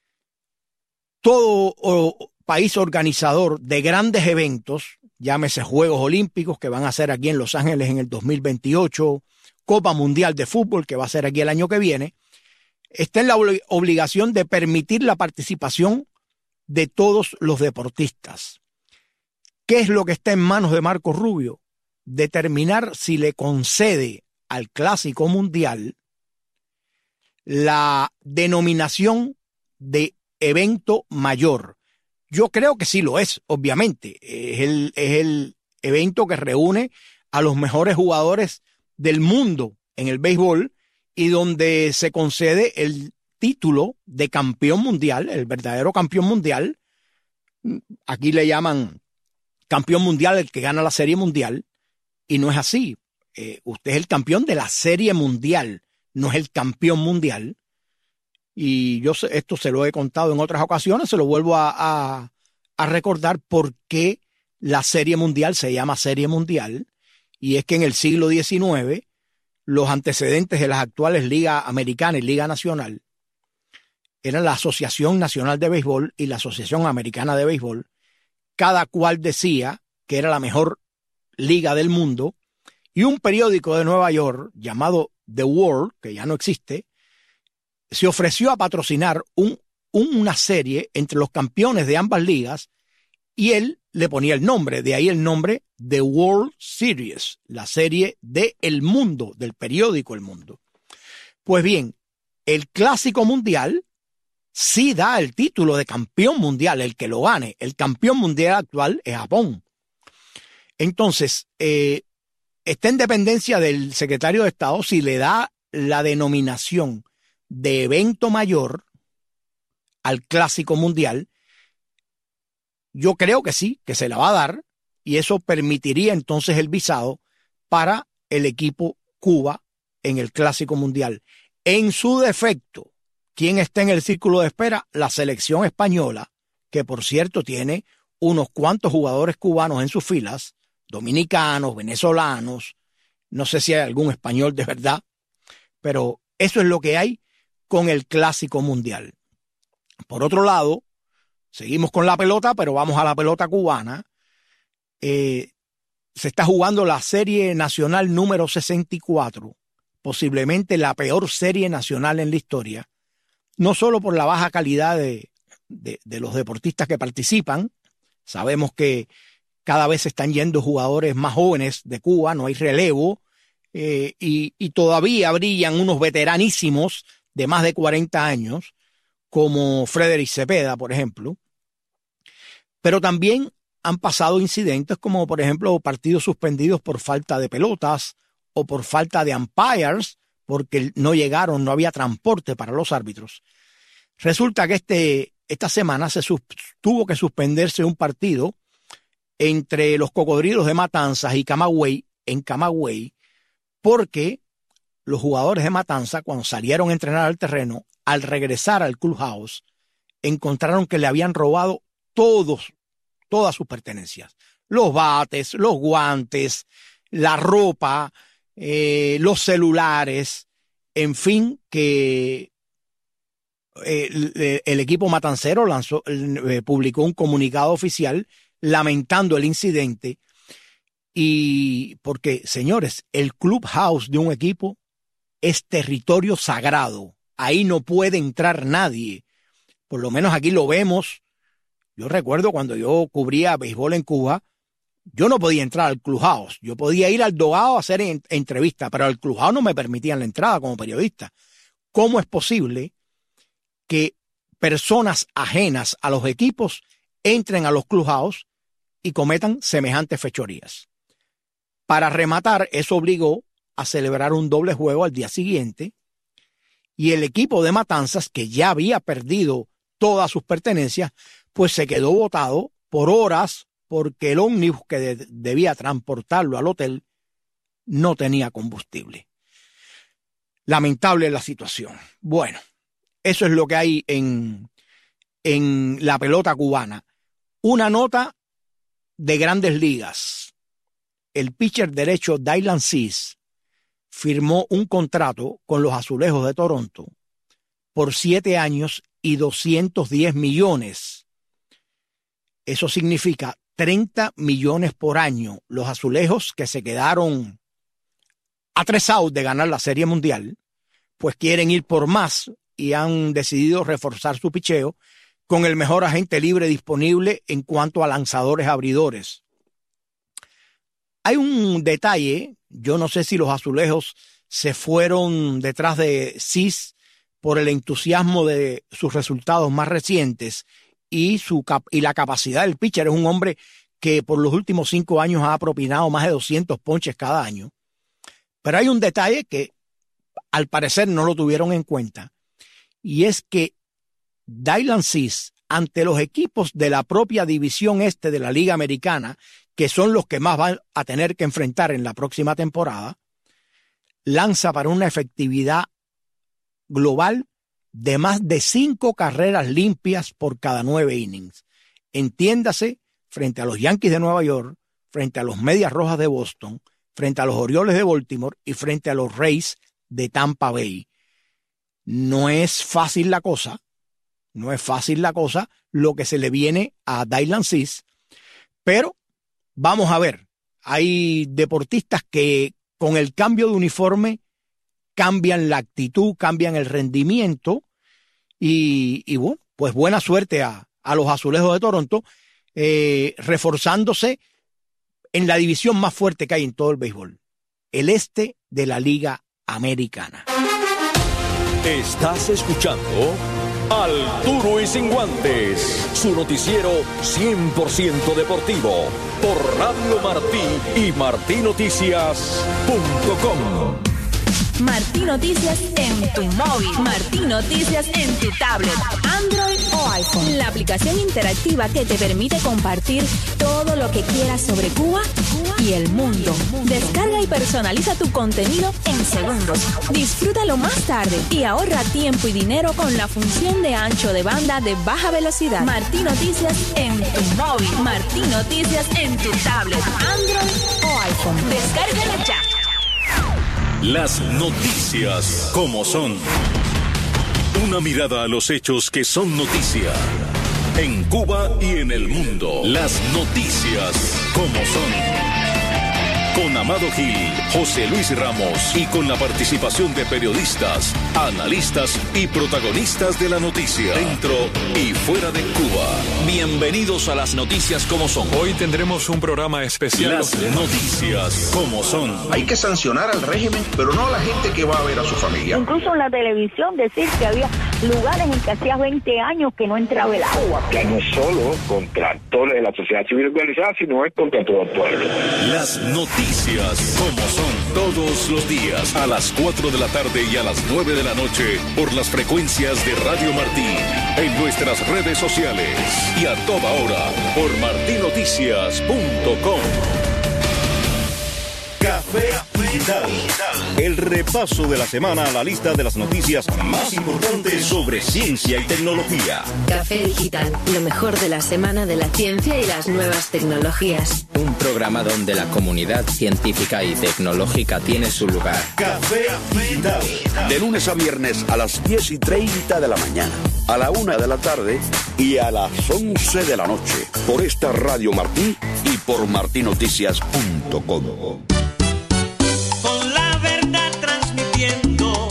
Todo o, país organizador de grandes eventos, llámese Juegos Olímpicos que van a ser aquí en Los Ángeles en el dos mil veintiocho, Copa Mundial de Fútbol que va a ser aquí el año que viene, está en la obligación de permitir la participación de todos los deportistas. ¿Qué es lo que está en manos de Marco Rubio? Determinar si le concede al Clásico Mundial la denominación de evento mayor. Yo creo que sí lo es, obviamente. Es el, es el evento que reúne a los mejores jugadores del mundo en el béisbol y donde se concede el título de campeón mundial, el verdadero campeón mundial. Aquí le llaman campeón mundial el que gana la Serie Mundial y no es así. Eh, usted es el campeón de la Serie Mundial, no es el campeón mundial. Y yo esto se lo he contado en otras ocasiones, se lo vuelvo a, a, a recordar por qué la Serie Mundial se llama Serie Mundial. Y es que en el siglo diecinueve, los antecedentes de las actuales Liga Americana y Liga Nacional eran la Asociación Nacional de Béisbol y la Asociación Americana de Béisbol. Cada cual decía que era la mejor liga del mundo. Y un periódico de Nueva York llamado The World, que ya no existe, se ofreció a patrocinar un, una serie entre los campeones de ambas ligas y él le ponía el nombre, de ahí el nombre The World Series, la serie de El Mundo, del periódico El Mundo. Pues bien, el Clásico Mundial sí da el título de campeón mundial, el que lo gane. El campeón mundial actual es Japón. Entonces, eh, está en dependencia del secretario de Estado si le da la denominación de evento mayor al Clásico Mundial. Yo creo que sí, que se la va a dar, y eso permitiría entonces el visado para el equipo Cuba en el Clásico Mundial. En su defecto, ¿quién está en el círculo de espera? La selección española, que por cierto tiene unos cuantos jugadores cubanos en sus filas, dominicanos, venezolanos, No sé si hay algún español de verdad, pero eso es lo que hay con el Clásico Mundial. Por otro lado, seguimos con la pelota, pero vamos a la pelota cubana. Eh, se está jugando la Serie Nacional número sesenta y cuatro, posiblemente la peor serie nacional en la historia, no solo por la baja calidad de, de, de los deportistas que participan. Sabemos que cada vez se están yendo jugadores más jóvenes de Cuba, no hay relevo, eh, y, y todavía brillan unos veteranísimos de más de cuarenta años, como Frederick Cepeda, por ejemplo. Pero también han pasado incidentes como, por ejemplo, partidos suspendidos por falta de pelotas o por falta de umpires, porque no llegaron, no había transporte para los árbitros. Resulta que este, esta semana se sus, tuvo que suspenderse un partido entre los Cocodrilos de Matanzas y Camagüey, en Camagüey, porque los jugadores de Matanzas, cuando salieron a entrenar al terreno, al regresar al clubhouse, encontraron que le habían robado todos, todas sus pertenencias. Los bates, los guantes, la ropa, eh, los celulares, en fin, que eh, el equipo matancero lanzó, eh, publicó un comunicado oficial lamentando el incidente. Y porque, señores, el clubhouse de un equipo es territorio sagrado. Ahí no puede entrar nadie. Por lo menos aquí lo vemos. Yo recuerdo cuando yo cubría béisbol en Cuba, yo no podía entrar al clubhouse. Yo podía ir al dogado a hacer en, entrevistas, pero al clubhouse no me permitían la entrada como periodista. ¿Cómo es posible que personas ajenas a los equipos entren a los clubhouse y cometan semejantes fechorías? Para rematar, eso obligó a celebrar un doble juego al día siguiente, y el equipo de Matanzas, que ya había perdido todas sus pertenencias, pues se quedó botado por horas porque el ómnibus que de- debía transportarlo al hotel no tenía combustible. Lamentable la situación. Bueno, eso es lo que hay en, en la pelota cubana. Una nota de Grandes Ligas. El pitcher derecho Dylan Cease firmó un contrato con los Azulejos de Toronto por siete años y doscientos diez millones. Eso significa treinta millones por año. Los Azulejos, que se quedaron a tres outs de ganar la Serie Mundial, pues quieren ir por más y han decidido reforzar su picheo con el mejor agente libre disponible en cuanto a lanzadores abridores. Hay un detalle, yo no sé si los Azulejos se fueron detrás de Cease por el entusiasmo de sus resultados más recientes y, su cap y la capacidad del pitcher. Es un hombre que por los últimos cinco años ha propinado más de doscientos ponches cada año. Pero hay un detalle que al parecer no lo tuvieron en cuenta, y es que Dylan Cease, ante los equipos de la propia división este de la Liga Americana, que son los que más van a tener que enfrentar en la próxima temporada, lanza para una efectividad global de más de cinco carreras limpias por cada nueve innings. Entiéndase, frente a los Yankees de Nueva York, frente a los Medias Rojas de Boston, frente a los Orioles de Baltimore y frente a los Rays de Tampa Bay. No es fácil la cosa, no es fácil la cosa lo que se le viene a Dylan Cease, pero vamos a ver, hay deportistas que con el cambio de uniforme cambian la actitud, cambian el rendimiento y, y bueno, pues buena suerte a, a los Azulejos de Toronto, eh, reforzándose en la división más fuerte que hay en todo el béisbol, el este de la Liga Americana. Estás escuchando Al Duro y Sin Guantes, su noticiero cien por ciento deportivo, por Radio Martí y martí noticias punto com. Martí Noticias en tu móvil, Martí Noticias en tu tablet, Android o iPhone. La aplicación interactiva que te permite compartir todo lo que quieras sobre Cuba y el mundo. Descarga y personaliza tu contenido en segundos. Disfrútalo más tarde y ahorra tiempo y dinero con la función de ancho de banda de baja velocidad. Martí Noticias en tu móvil, Martí Noticias en tu tablet, Android o iPhone. Descárgala ya. Las noticias como son. Una mirada a los hechos que son noticia. En Cuba y en el mundo. Las noticias como son. Con Amado Gil, José Luis Ramos y con la participación de periodistas, analistas y protagonistas de la noticia, dentro y fuera de Cuba. Bienvenidos a las noticias como son. Hoy tendremos un programa especial. Las noticias como son. Hay que sancionar al régimen, pero no a la gente que va a ver a su familia. Incluso en la televisión decir que había lugares en que hacía veinte años que no entraba el agua. Que no es solo contra actores de la sociedad civil organizada, sino es contra todo el pueblo. Las noticias como son, todos los días a las cuatro de la tarde y a las nueve de la noche por las frecuencias de Radio Martí, en nuestras redes sociales y a toda hora por martí noticias punto com. Café Digital. El repaso de la semana a la lista de las noticias más importantes sobre ciencia y tecnología. Café Digital, lo mejor de la semana de la ciencia y las nuevas tecnologías. Un programa donde la comunidad científica y tecnológica tiene su lugar. Café Digital. De lunes a viernes a las diez y treinta de la mañana, a la una de la tarde y a las once de la noche. Por esta Radio Martí y por martí noticias punto com. Con la verdad transmitiendo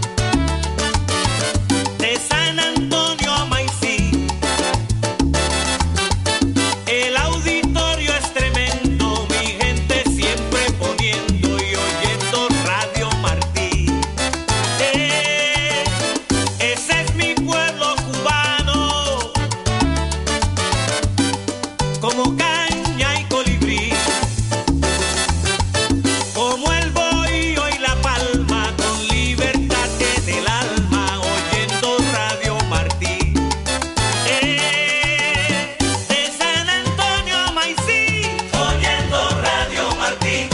de San Antonio a Maicí. El auditorio es tremendo, mi gente siempre poniendo y oyendo Radio Martí. Eh, ese es mi pueblo cubano, como caña y colibrí. Como el bohío y la palma, con libertad en el alma, oyendo Radio Martí. Eh, de San Antonio a Maicí, oyendo Radio Martí.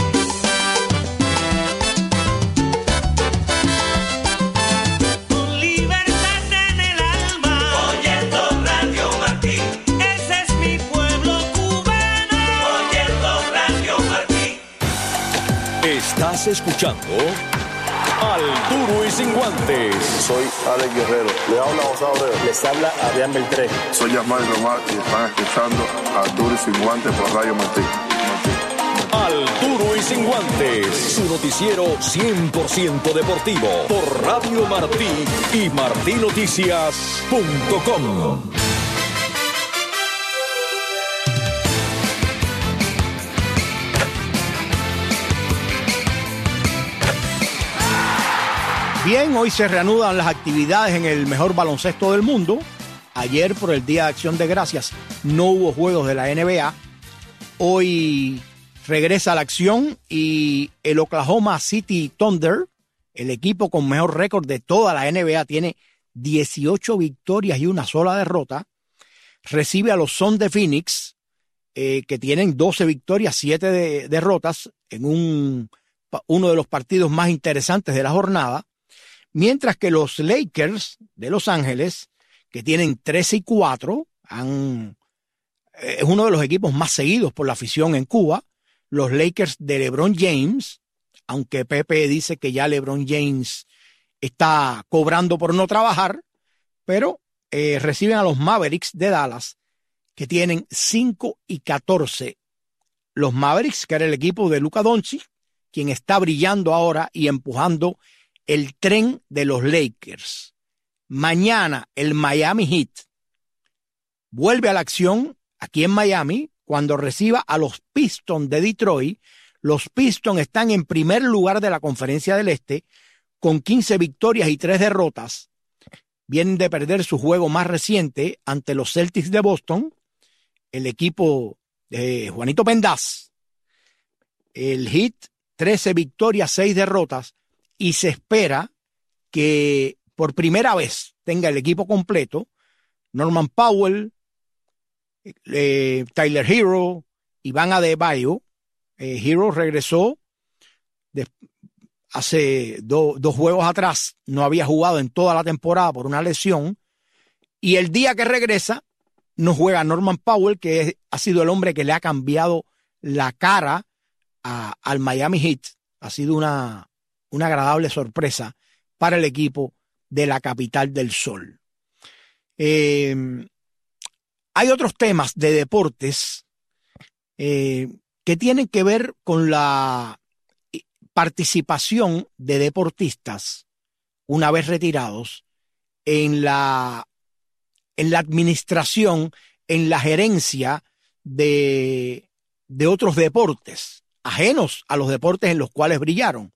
Con libertad en el alma, oyendo Radio Martí. Ese es mi pueblo cubano, oyendo Radio Martí. Estás escuchando Al Duro y Sin Guantes. Soy Alex Guerrero. Le habla José Abreu. Les habla Adrián Beltré. Soy Yasmay Román y están escuchando Al Duro y Sin Guantes por Radio Martí. Al Duro y Sin Guantes, su noticiero cien por ciento deportivo por Radio Martí y martí noticias punto com. Bien, hoy se reanudan las actividades en el mejor baloncesto del mundo. Ayer, por el Día de Acción de Gracias, no hubo juegos de la N B A. Hoy regresa a la acción y el Oklahoma City Thunder, el equipo con mejor récord de toda la N B A, tiene dieciocho victorias y una sola derrota. Recibe a los Suns de Phoenix, eh, que tienen doce victorias, siete de, derrotas, en un, uno de los partidos más interesantes de la jornada. Mientras que los Lakers de Los Ángeles, que tienen trece y cuatro, han, es uno de los equipos más seguidos por la afición en Cuba. Los Lakers de LeBron James, aunque Pepe dice que ya LeBron James está cobrando por no trabajar, pero eh, reciben a los Mavericks de Dallas, que tienen cinco y catorce. Los Mavericks, que era el equipo de Luka Doncic, quien está brillando ahora y empujando el tren de los Lakers. Mañana el Miami Heat vuelve a la acción aquí en Miami cuando reciba a los Pistons de Detroit. Los Pistons están en primer lugar de la Conferencia del Este con quince victorias y tres derrotas. Vienen de perder su juego más reciente ante los Celtics de Boston, el equipo de Juanito Pendaz. El Heat, trece victorias, seis derrotas. Y se espera que por primera vez tenga el equipo completo Norman Powell, eh, Tyler Hero, Iván Adebayo. Eh, Hero regresó de, hace do, dos juegos atrás, no había jugado en toda la temporada por una lesión. Y el día que regresa, no juega Norman Powell, que es, ha sido el hombre que le ha cambiado la cara a, al Miami Heat. Ha sido una... una agradable sorpresa para el equipo de la capital del sol. Eh, hay otros temas de deportes eh, que tienen que ver con la participación de deportistas una vez retirados en la, en la administración, en la gerencia de, de otros deportes, ajenos a los deportes en los cuales brillaron.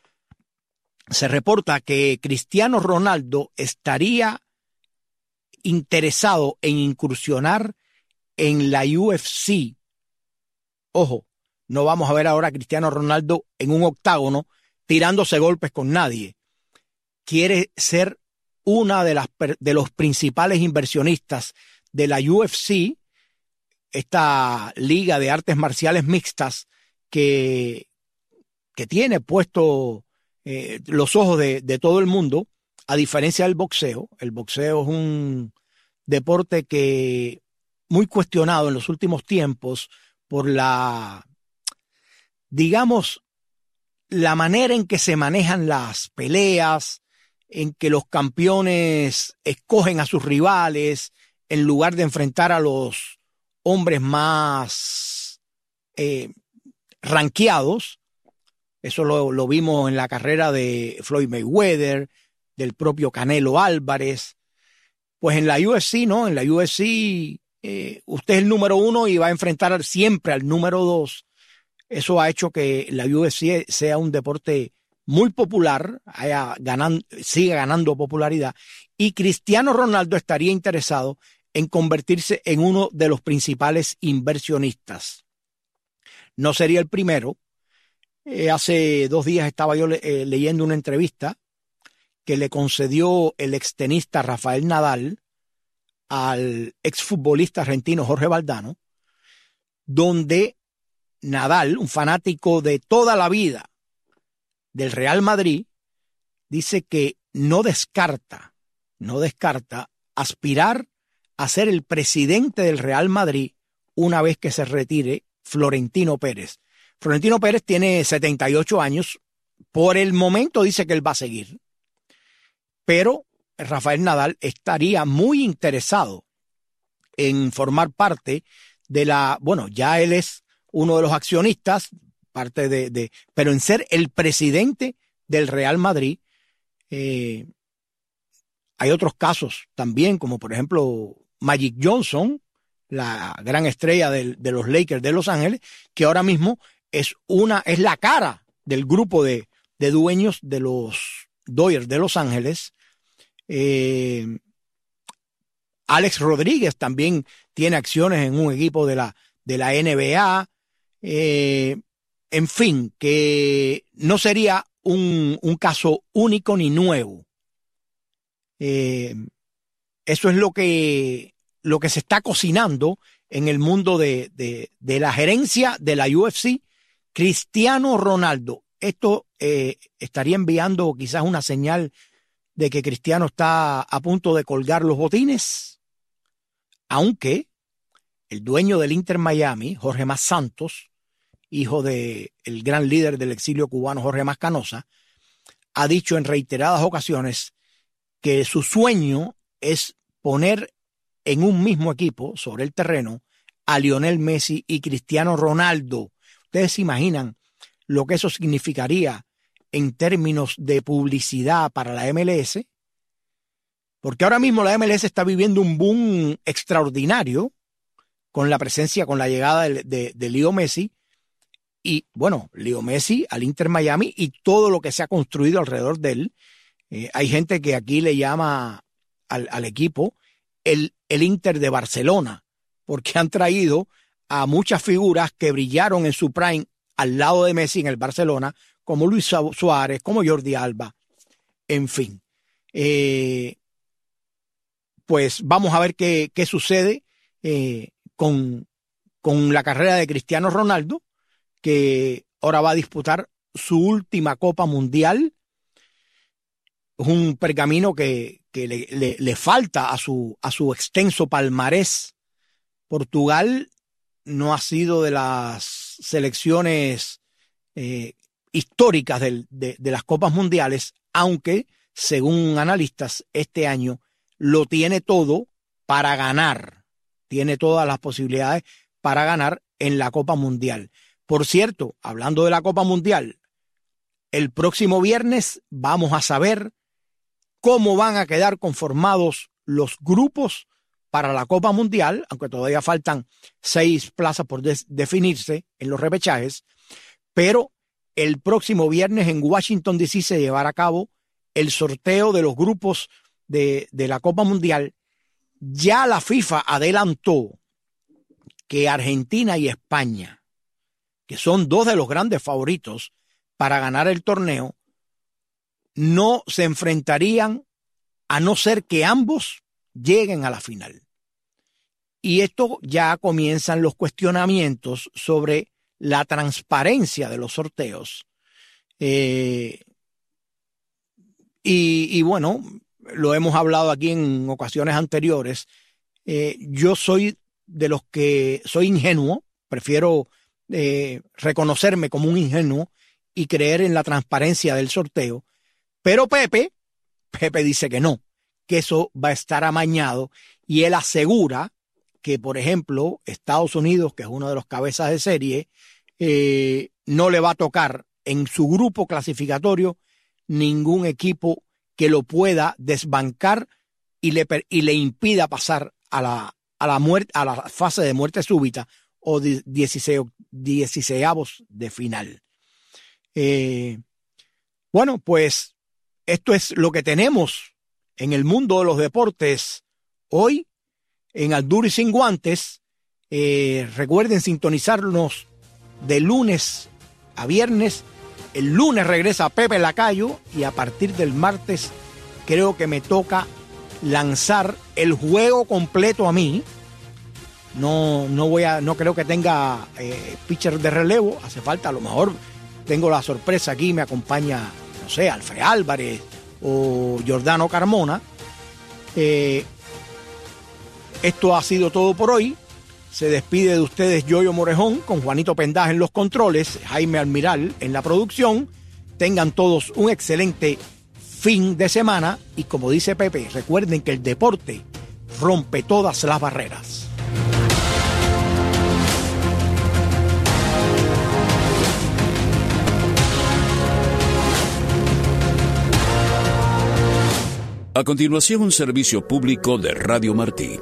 Se reporta que Cristiano Ronaldo estaría interesado en incursionar en la U F C. Ojo, no vamos a ver ahora a Cristiano Ronaldo en un octágono tirándose golpes con nadie. Quiere ser una de las de los principales inversionistas de la U F C, esta liga de artes marciales mixtas que, que tiene puesto eh, los ojos de, de todo el mundo, a diferencia del boxeo. El boxeo es un deporte que muy cuestionado en los últimos tiempos por la, digamos, la manera en que se manejan las peleas, en que los campeones escogen a sus rivales en lugar de enfrentar a los hombres más eh, ranqueados. Eso lo, lo vimos en la carrera de Floyd Mayweather, del propio Canelo Álvarez. Pues en la U F C, ¿no? En la U F C eh, usted es el número uno y va a enfrentar siempre al número dos. Eso ha hecho que la U F C sea un deporte muy popular, haya ganan, siga ganando popularidad, y Cristiano Ronaldo estaría interesado en convertirse en uno de los principales inversionistas. No sería el primero. Eh, hace dos días estaba yo eh, leyendo una entrevista que le concedió el extenista Rafael Nadal al exfutbolista argentino Jorge Valdano, donde Nadal, un fanático de toda la vida del Real Madrid, dice que no descarta, no descarta aspirar a ser el presidente del Real Madrid una vez que se retire Florentino Pérez. Florentino Pérez tiene setenta y ocho años, por el momento dice que él va a seguir, pero Rafael Nadal estaría muy interesado en formar parte de la, bueno, ya él es uno de los accionistas, parte de, de pero en ser el presidente del Real Madrid. Eh, hay otros casos también, como por ejemplo Magic Johnson, la gran estrella de, de los Lakers de Los Ángeles, que ahora mismo es una, es la cara del grupo de, de dueños de los Dodgers de Los Ángeles. Eh, Alex Rodríguez también tiene acciones en un equipo de la, de la N B A. Eh, en fin, que no sería un, un caso único ni nuevo. Eh, eso es lo que, lo que se está cocinando en el mundo de, de, de la gerencia de la U F C. Cristiano Ronaldo. Esto eh, estaría enviando quizás una señal de que Cristiano está a punto de colgar los botines, aunque el dueño del Inter Miami, Jorge Mas Santos, hijo del gran líder del exilio cubano Jorge Mas Canosa, ha dicho en reiteradas ocasiones que su sueño es poner en un mismo equipo sobre el terreno a Lionel Messi y Cristiano Ronaldo. Ustedes se imaginan lo que eso significaría en términos de publicidad para la M L S, porque ahora mismo la M L S está viviendo un boom extraordinario con la presencia, con la llegada de, de, de Leo Messi, y bueno, Leo Messi al Inter Miami y todo lo que se ha construido alrededor de él. Eh, hay gente que aquí le llama al, al equipo el, el Inter de Barcelona, porque han traído a muchas figuras que brillaron en su prime al lado de Messi en el Barcelona, como Luis Suárez, como Jordi Alba, en fin. Eh, pues vamos a ver qué, qué sucede eh, con, con la carrera de Cristiano Ronaldo, que ahora va a disputar su última Copa Mundial. Es un pergamino que, que le, le, le falta a su, a su extenso palmarés. Portugal no ha sido de las selecciones eh, históricas del, de, de las Copas Mundiales, aunque, según analistas, este año lo tiene todo para ganar. Tiene todas las posibilidades para ganar en la Copa Mundial. Por cierto, hablando de la Copa Mundial, el próximo viernes vamos a saber cómo van a quedar conformados los grupos para la Copa Mundial, aunque todavía faltan seis plazas por des- definirse en los repechajes, pero el próximo viernes en Washington, D C se llevará a cabo el sorteo de los grupos de, de la Copa Mundial. Ya la FIFA adelantó que Argentina y España, que son dos de los grandes favoritos para ganar el torneo, no se enfrentarían a no ser que ambos lleguen a la final. Y esto ya comienzan los cuestionamientos sobre la transparencia de los sorteos. Eh, y, y bueno, lo hemos hablado aquí en ocasiones anteriores. Eh, yo soy de los que soy ingenuo, prefiero eh, reconocerme como un ingenuo y creer en la transparencia del sorteo. Pero Pepe, Pepe dice que no, que eso va a estar amañado, y él asegura que, por ejemplo, Estados Unidos, que es uno de los cabezas de serie, eh, no le va a tocar en su grupo clasificatorio ningún equipo que lo pueda desbancar y le, y le impida pasar a la, a la muerte, a la fase de muerte súbita o de dieciseavos de final. Eh, bueno, pues esto es lo que tenemos en el mundo de los deportes hoy en Al Duro y Sin Guantes. Eh, recuerden sintonizarnos de lunes a viernes. El lunes regresa Pepe Lacayo y a partir del martes creo que me toca lanzar el juego completo a mí. No, no voy a, no creo que tenga eh, pitcher de relevo. Hace falta, a lo mejor tengo la sorpresa aquí, me acompaña, no sé, Alfred Álvarez o Giordano Carmona. Eh, esto ha sido todo por hoy. Se despide de ustedes Yoyo Morejón con Juanito Pendaje en los controles, Jaime Almiral en la producción. Tengan todos un excelente fin de semana y, como dice Pepe, recuerden que el deporte rompe todas las barreras. A continuación, un servicio público de Radio Martí.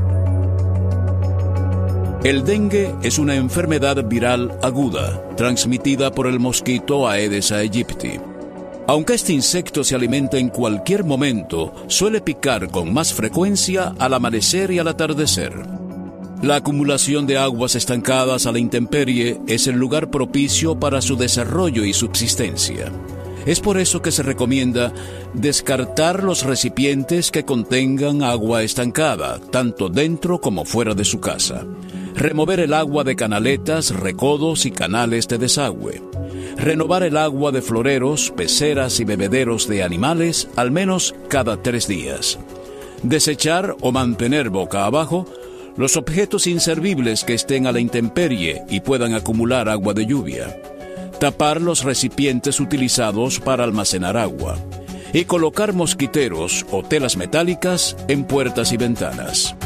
El dengue es una enfermedad viral aguda, transmitida por el mosquito Aedes aegypti. Aunque este insecto se alimenta en cualquier momento, suele picar con más frecuencia al amanecer y al atardecer. La acumulación de aguas estancadas a la intemperie es el lugar propicio para su desarrollo y subsistencia. Es por eso que se recomienda descartar los recipientes que contengan agua estancada, tanto dentro como fuera de su casa. Remover el agua de canaletas, recodos y canales de desagüe. Renovar el agua de floreros, peceras y bebederos de animales al menos cada tres días. Desechar o mantener boca abajo los objetos inservibles que estén a la intemperie y puedan acumular agua de lluvia. Tapar los recipientes utilizados para almacenar agua y colocar mosquiteros o telas metálicas en puertas y ventanas.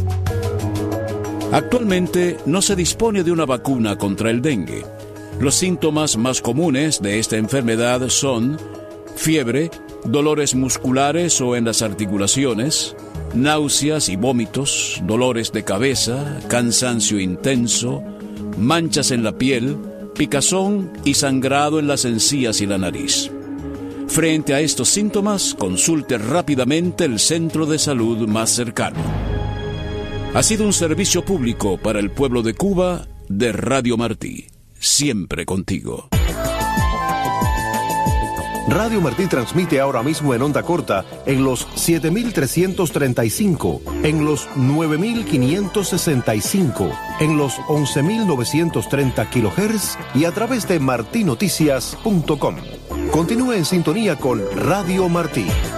Actualmente no se dispone de una vacuna contra el dengue. Los síntomas más comunes de esta enfermedad son fiebre, dolores musculares o en las articulaciones, náuseas y vómitos, dolores de cabeza, cansancio intenso, manchas en la piel, picazón y sangrado en las encías y la nariz. Frente a estos síntomas, consulte rápidamente el centro de salud más cercano. Ha sido un servicio público para el pueblo de Cuba de Radio Martí, siempre contigo. Radio Martí transmite ahora mismo en onda corta en los siete mil trescientos treinta y cinco, en los nueve mil quinientos sesenta y cinco, en los once mil novecientos treinta kilohertz y a través de martinoticias punto com. Continúe en sintonía con Radio Martí.